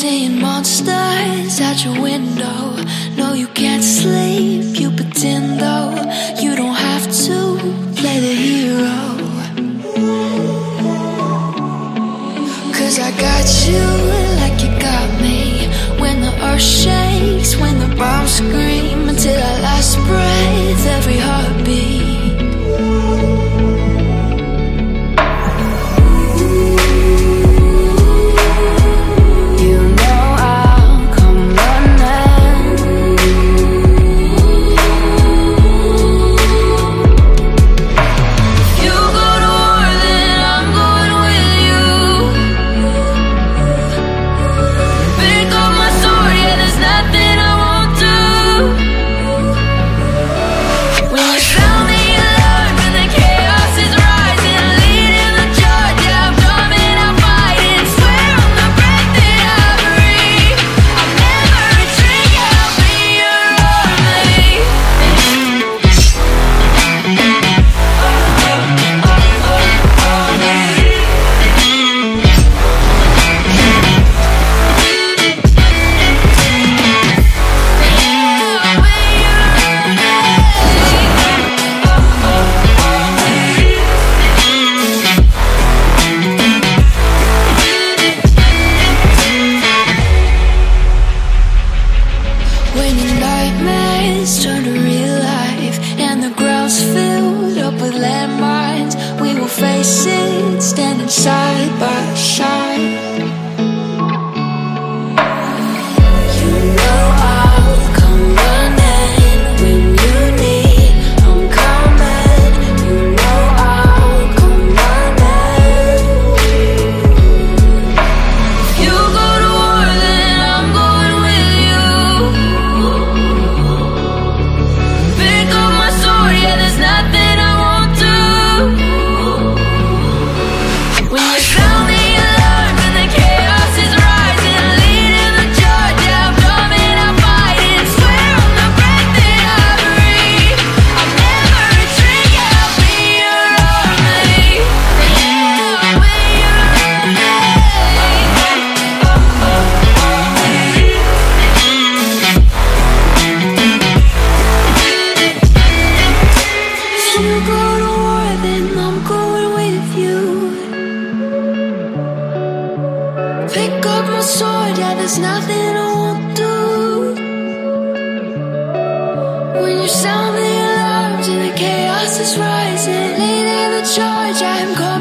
seeing monsters out your window. No, you can't sleep, you pretend though. You don't have to play the hero. 'Cause I got you like you got me. When the earth shakes, when the bombs scream, until our last breath, every heartbeat. Turn to real life and the ground's filled up with landmines. We will face it, standing side by side. You know I'll come running when you need. I'm coming. You know I'll come running. If you go to war, then I'm going with you. There's nothing I won't do. When you sound the alarm and the chaos is rising, leading the charge, yeah, I'm coming, I'm fighting. Swear on the breath that I breathe, I'll never retreat, yeah, I'll be your army. I'll be your If you go to war, then I'm going with you. Pick up my sword, yeah, there's nothing I won't do. When you sound the alarms and the chaos is rising, leading the charge, I am going.